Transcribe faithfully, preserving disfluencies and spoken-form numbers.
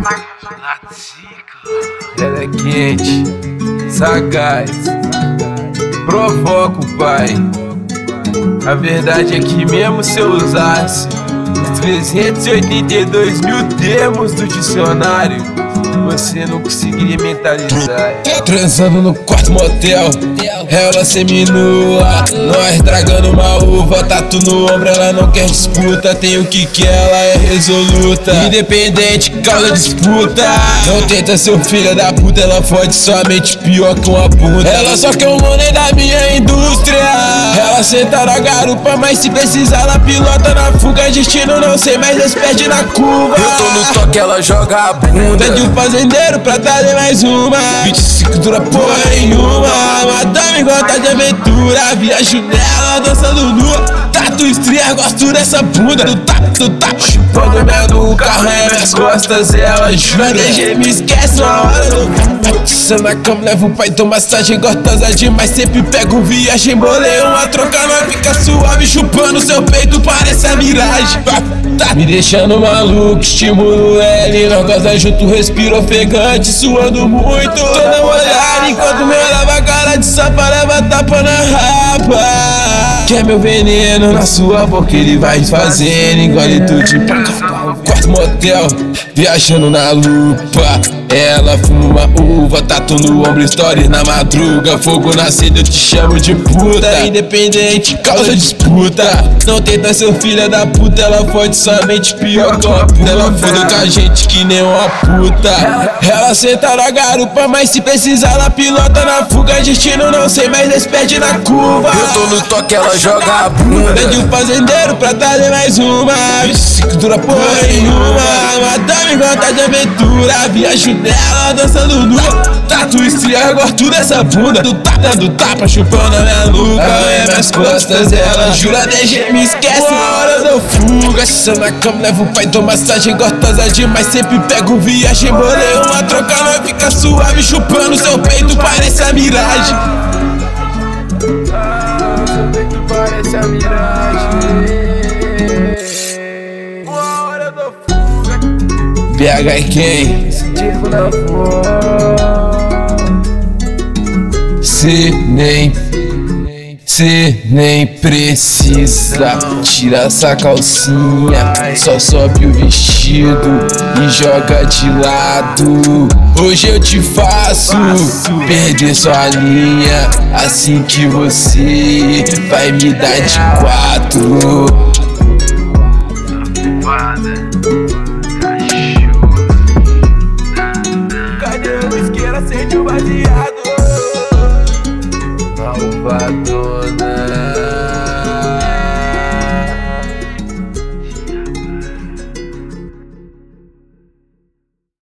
Ela é quente, sagaz, provoca o pai. A verdade é que mesmo se eu usasse os trezentos e oitenta e dois mil termos do dicionário, você não conseguiria mentalizar. Transando no quarto motel, ela seminua, nós dragando uma uva, tatu no ombro, ela não quer disputa. Tem o que que ela é resoluta, independente, causa disputa. Não tenta ser filha da puta, ela fode somente pior que uma puta. Ela só quer o money da minha indústria. Ela senta na garupa, mas se precisar ela pilota na fuga. Destino não sei, mas eles perdem na curva. Eu tô no toque, ela joga a bunda. Pede um fazendeiro pra trazer mais uma. vinte e cinco dura porra nenhuma. Madame gosta de aventura, viajo nela dançando nua. Tatu estria, gosto dessa bunda. Do tap, do tap, chupando minha nuca, arranha minhas costas, ela jura. D G me esquece uma hora do Batista na cama, levo o pai, dou massagem gostosa demais. Sempre pego viagem, bolei uma troca, nós fica suave, chupando seu peito, parece a miragem. Me deixando maluco, estimulo ele, nós gosta junto, respiro ofegante, suando muito. Toda molhada enquanto meu lava a cara de sapa, leva tapa na rapa. Quer meu veneno na sua boca, ele vai fazendo, engole tudo de paca. Quarto motel, viajando na lupa. Ela fuma uva, tatu no ombro, stories na madruga. Fogo nascido, eu te chamo de puta. Independente, causa disputa. Não tenta ser filha da puta, ela fode somente pior que uma puta. Ela foda com a gente que nem uma puta. Ela senta na garupa, mas se precisar ela pilota na fuga. Destino não sei, mas eles perdem na curva. Eu tô no toque, ela joga a bunda. Pede um fazendeiro pra trazer mais uma. vinte e cinco dura porra nenhuma. Madame gosta de aventura, viajo nela dançando nua. Tatu estria, gosto dessa bunda. Do tapa, do tapa, chupando a minha nuca, arranha minhas costas, ela jura. D G me esquece uma hora eu dou fuga. Se na cama, levo o pai, dou massagem gostosa demais. Sempre pego viagem, bolei uma troca, nós fica suave, chupando seu peito, parece a miragem. Ah, seu peito parece a miragem. Uma hora eu dou fuga. B H e quem? Digo na voz. Cê nem, cê nem precisa. Tira essa calcinha, só sobe o vestido e joga de lado. Hoje eu te faço perder sua linha, assim que você vai me dar de quatro. Foda.